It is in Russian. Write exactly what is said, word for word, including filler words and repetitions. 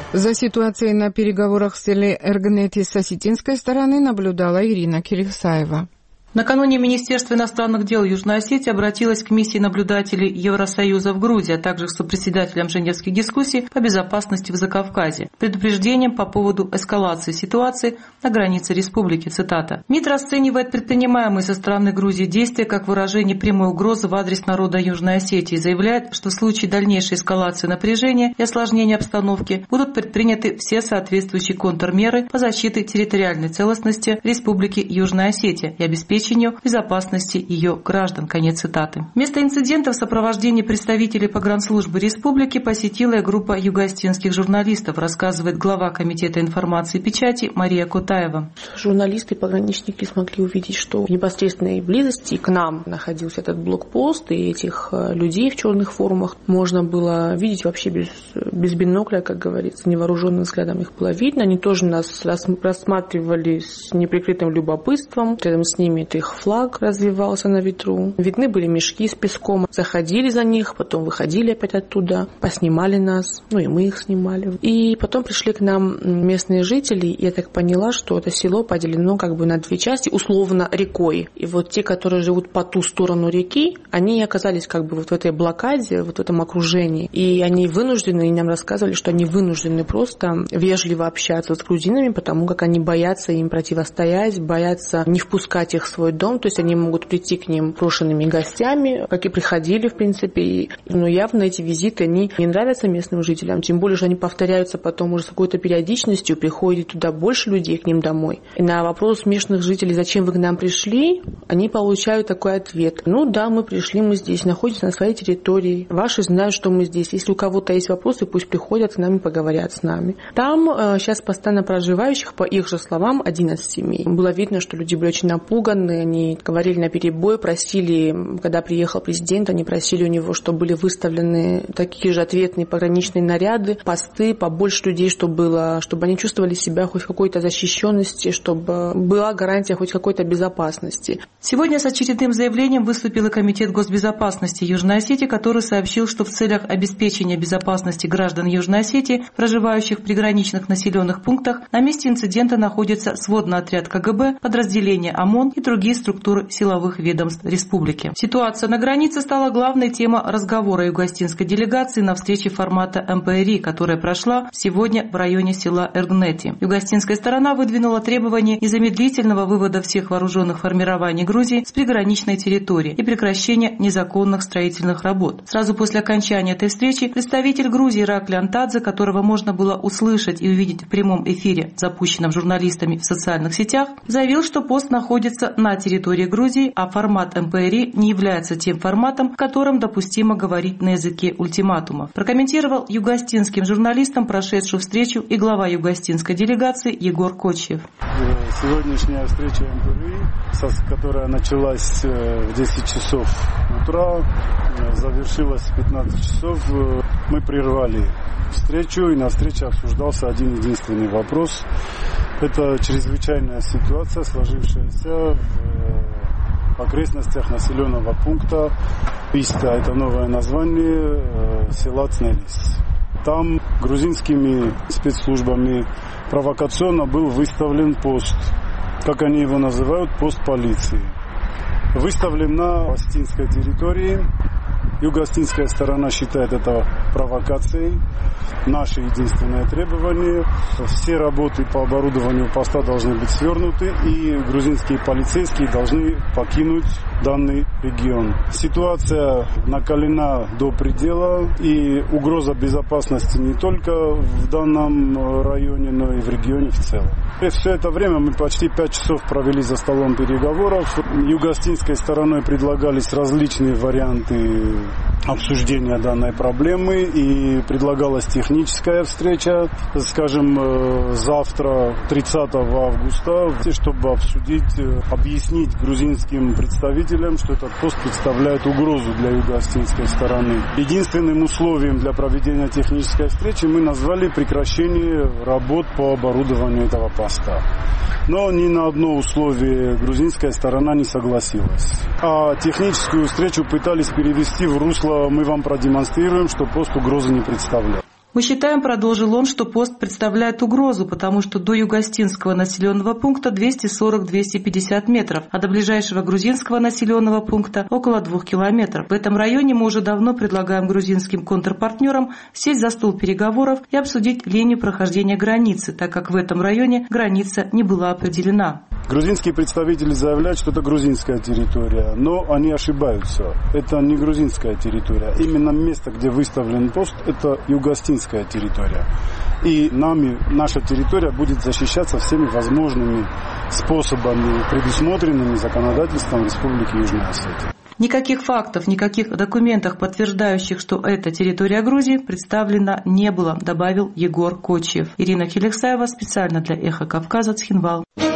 За ситуацией на переговорах в селе Эргнети с осетинской стороны наблюдала Ирина Кирисаева. Накануне Министерство иностранных дел Южной Осетии обратилось к миссии наблюдателей Евросоюза в Грузии, а также к сопредседателям женевских дискуссий по безопасности в Закавказье, предупреждением по поводу эскалации ситуации на границе республики, цитата. МИД расценивает предпринимаемые со стороны Грузии действия как выражение прямой угрозы в адрес народа Южной Осетии и заявляет, что в случае дальнейшей эскалации напряжения и осложнения обстановки будут предприняты все соответствующие контрмеры по защите территориальной целостности Республики Южная Осетия и обеспечению безопасности ее граждан. Конец цитаты. Место инцидента в сопровождении представителей погранслужбы республики посетила и группа югоостинских журналистов, рассказывает глава Комитета информации и печати Мария Котаева. Журналисты и пограничники смогли увидеть, что в непосредственной близости к нам находился этот блокпост, и этих людей в черных формах можно было видеть вообще без, без бинокля, как говорится, невооруженным взглядом их было видно. Они тоже нас рассматривали с неприкрытым любопытством. Рядом с ними их флаг развивался на ветру. Видны были мешки с песком. Заходили за них, потом выходили опять оттуда, поснимали нас, ну и мы их снимали. И потом пришли к нам местные жители, и я так поняла, что это село поделено как бы на две части, условно рекой. И вот те, которые живут по ту сторону реки, они оказались как бы вот в этой блокаде, вот в этом окружении. И они вынуждены, и нам рассказывали, что они вынуждены просто вежливо общаться с грузинами, потому как они боятся им противостоять, боятся не впускать их в свой дом, то есть они могут прийти к ним брошенными гостями, как и приходили, в принципе. Но явно эти визиты, они не нравятся местным жителям, тем более, что они повторяются потом уже с какой-то периодичностью, приходит туда больше людей к ним домой. И на вопрос местных жителей, зачем вы к нам пришли, они получают такой ответ. Ну да, мы пришли, мы здесь, находимся на своей территории. Ваши знают, что мы здесь. Если у кого-то есть вопросы, пусть приходят к нам и поговорят с нами. Там э, сейчас постоянно проживающих, по их же словам, одиннадцать семей. Было видно, что люди были очень напуганы. Они говорили наперебой, просили, когда приехал президент, они просили у него, чтобы были выставлены такие же ответные пограничные наряды, посты, побольше людей, чтобы было, чтобы они чувствовали себя хоть в какой-то защищенности, чтобы была гарантия хоть какой-то безопасности. Сегодня с очередным заявлением выступил и Комитет госбезопасности Южной Осетии, который сообщил, что в целях обеспечения безопасности граждан Южной Осетии, проживающих в приграничных населенных пунктах, на месте инцидента находится сводный отряд ка гэ бэ, подразделение ОМОН и другие структуры силовых ведомств республики. Ситуация на границе стала главной темой разговора югоостинской делегации на встрече формата эм пэ эр и, которая прошла сегодня в районе села Эргнети. Югоостинская сторона выдвинула требование незамедлительного вывода всех вооруженных формирований Грузии с приграничной территории и прекращения незаконных строительных работ. Сразу после окончания этой встречи представитель Грузии Иракли Антадзе, которого можно было услышать и увидеть в прямом эфире, запущенном журналистами в социальных сетях, заявил, что пост находится на территории Грузии, а формат эм пэ эр и не является тем форматом, в котором допустимо говорить на языке ультиматума. Прокомментировал югоостинским журналистам прошедшую встречу и глава югоостинской делегации Егор Кочьев. Сегодняшняя встреча эм пэ эр и, которая началась в десять часов утра, завершилась в пятнадцать часов, мы прервали встречу, и на встрече обсуждался один единственный вопрос. Это чрезвычайная ситуация, сложившаяся в окрестностях населенного пункта Писта. Это новое название села Цнелис. Там грузинскими спецслужбами провокационно был выставлен пост, как они его называют, пост полиции. Выставлен на остинской территории. Юго-остинская сторона считает это провокацией. Наше единственное требование – все работы по оборудованию поста должны быть свернуты, и грузинские полицейские должны покинуть данный регион. Ситуация накалена до предела, и угроза безопасности не только в данном районе, но и в регионе в целом. И все это время мы почти пять часов провели за столом переговоров. Юго-остинской стороной предлагались различные варианты обсуждения данной проблемы, и предлагалась техническая встреча, скажем, завтра, тридцатого августа, чтобы обсудить, объяснить грузинским представителям, что этот пост представляет угрозу для юго-остинской стороны. Единственным условием для проведения технической встречи мы назвали прекращение работ по оборудованию этого поста. Но ни на одно условие грузинская сторона не согласилась. А техническую встречу пытались перевести в русло «мы вам продемонстрируем, что пост угрозы не представляет». Мы считаем, продолжил он, что пост представляет угрозу, потому что до Югостинского населенного пункта двести сорок — двести пятьдесят метров, а до ближайшего грузинского населенного пункта около двух километров. В этом районе мы уже давно предлагаем грузинским контрпартнерам сесть за стол переговоров и обсудить линию прохождения границы, так как в этом районе граница не была определена. Грузинские представители заявляют, что это грузинская территория, но они ошибаются. Это не грузинская территория. Именно место, где выставлен пост, это югостинская территория. И нами наша территория будет защищаться всеми возможными способами, предусмотренными законодательством Республики Южная Осетия. Никаких фактов, никаких документов, подтверждающих, что это территория Грузии, представлено не было, добавил Егор Кочиев. Ирина Хелексаева специально для «Эхо Кавказа», Цхинвал.